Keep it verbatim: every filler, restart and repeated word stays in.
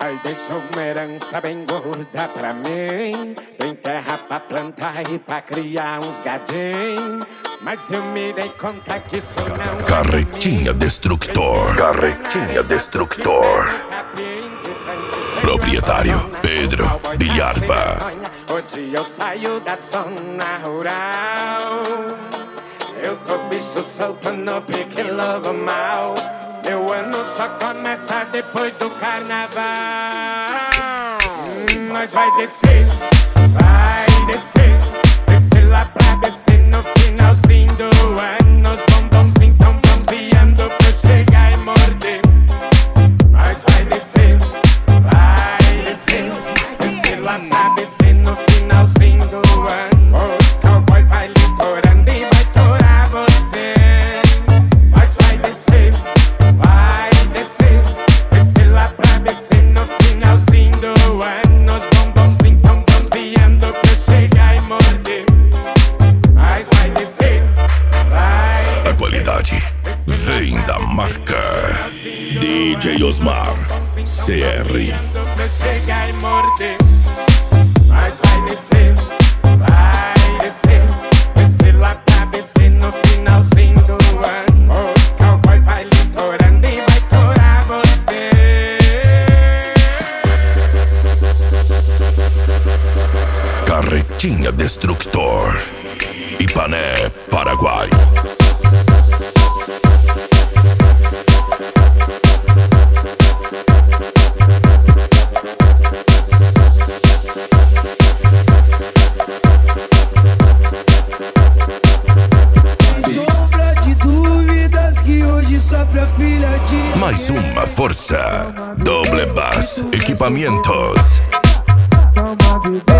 Pai deixou uma herança bem gorda pra mim. Tem terra pra plantar e pra criar uns gadinhos. Mas eu me dei conta que isso não Carretinha Destructor. Carretinha Destructor. Proprietário Pedro Bilharba. Hoje eu saio da zona rural. Eu tô bicho solto no pique lobo mal. Meu ano só começa depois do carnaval. hum, Nós vai descer, vai descer. Descer lá pra descer no finalzinho do ano. Os bombonzinhos tão bronzeando pra eu chegar e morder. Nós vai descer, vai descer. Descer lá pra descer no finalzinho do ano. Os cowboy vai litorando e vai torar você. Nós vai descer, vai descer. Descer lá pra descer no finalzinho do ano. Os bombonzinhos tão bronzeando pra eu chegar e morder. Nós vai descer, vai. A qualidade vem da marca D J Osmar C R. Pra eu chegar e morder. Nós vai descer, vai descer. Descer lá pra descer no finalzinho do ano. Os cowboy vai litorando e vai torar você. Carretinha Destructor. Ipané, Paraguai. Sombra de dúvidas que hoje sofre a filha de Mais uma força. Doble Bass Equipamentos. Toma, bebê.